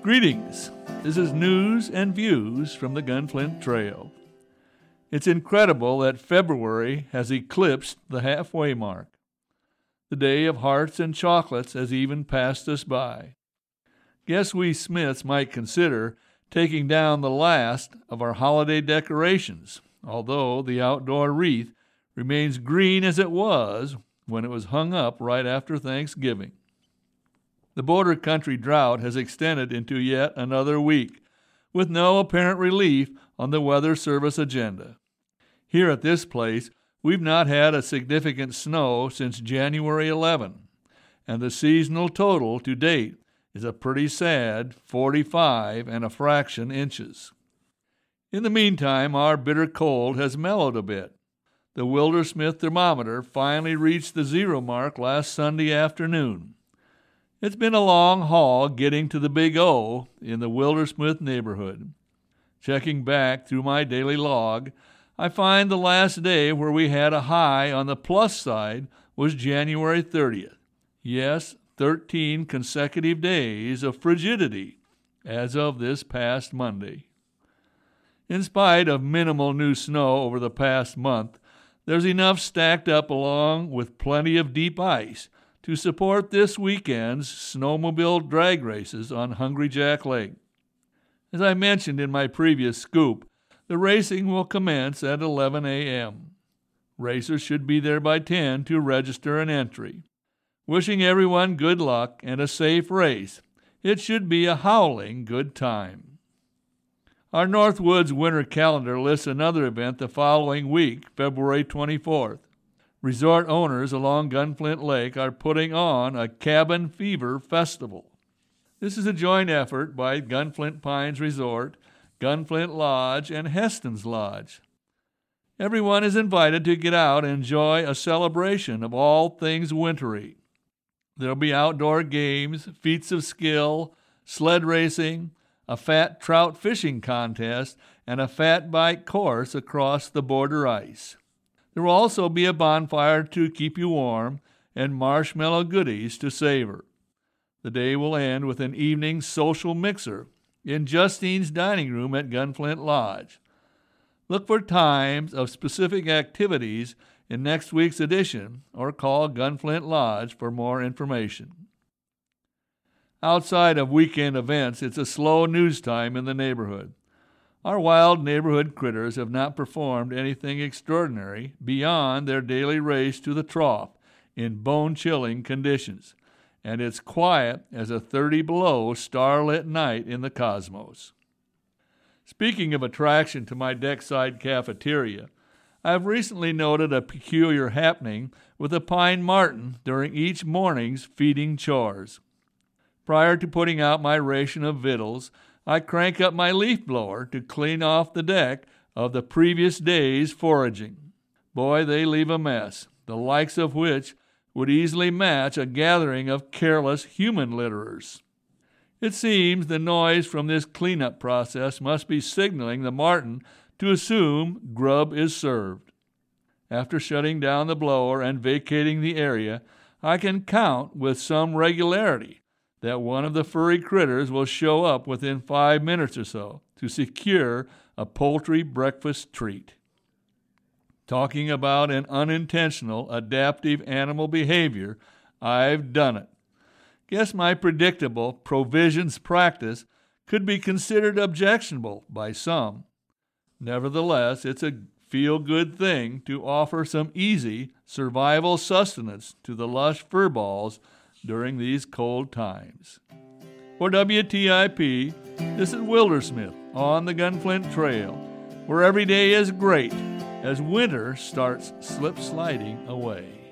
Greetings. This is news and views from the Gunflint Trail. It's incredible that February has eclipsed the halfway mark. The day of hearts and chocolates has even passed us by. Guess we Smiths might consider taking down the last of our holiday decorations, although the outdoor wreath remains green as it was when it was hung up right after Thanksgiving. The border country drought has extended into yet another week, with no apparent relief on the Weather Service agenda. Here at this place, we've not had a significant snow since January 11, and the seasonal total to date is a pretty sad 45 and a fraction inches. In the meantime, our bitter cold has mellowed a bit. The Wildersmith thermometer finally reached the zero mark last Sunday afternoon. It's been a long haul getting to the Big O in the Wildersmith neighborhood. Checking back through my daily log, I find the last day where we had a high on the plus side was January 30th. Yes, 13 consecutive days of frigidity as of this past Monday. In spite of minimal new snow over the past month, there's enough stacked up along with plenty of deep ice to support this weekend's snowmobile drag races on Hungry Jack Lake. As I mentioned in my previous scoop, the racing will commence at 11 a.m. Racers should be there by 10 to register an entry. Wishing everyone good luck and a safe race. It should be a howling good time. Our Northwoods winter calendar lists another event the following week, February 24th. Resort owners along Gunflint Lake are putting on a Cabin Fever Festival. This is a joint effort by Gunflint Pines Resort, Gunflint Lodge, and Heston's Lodge. Everyone is invited to get out and enjoy a celebration of all things wintry. There'll be outdoor games, feats of skill, sled racing, a fat trout fishing contest, and a fat bike course across the border ice. There will also be a bonfire to keep you warm and marshmallow goodies to savor. The day will end with an evening social mixer in Justine's dining room at Gunflint Lodge. Look for times of specific activities in next week's edition or call Gunflint Lodge for more information. Outside of weekend events, it's a slow news time in the neighborhood. Our wild neighborhood critters have not performed anything extraordinary beyond their daily race to the trough in bone-chilling conditions, and it's quiet as a 30-below starlit night in the cosmos. Speaking of attraction to my deckside cafeteria, I've recently noted a peculiar happening with a pine marten during each morning's feeding chores. Prior to putting out my ration of victuals, I crank up my leaf blower to clean off the deck of the previous day's foraging. Boy, they leave a mess, the likes of which would easily match a gathering of careless human litterers. It seems the noise from this cleanup process must be signaling the marten to assume grub is served. After shutting down the blower and vacating the area, I can count with some regularity that one of the furry critters will show up within 5 minutes or so to secure a poultry breakfast treat. Talking about an unintentional adaptive animal behavior, I've done it. Guess my predictable provisions practice could be considered objectionable by some. Nevertheless, it's a feel-good thing to offer some easy survival sustenance to the lush furballs during these cold times. For WTIP, this is Wildersmith on the Gunflint Trail, where every day is great as winter starts slip-sliding away.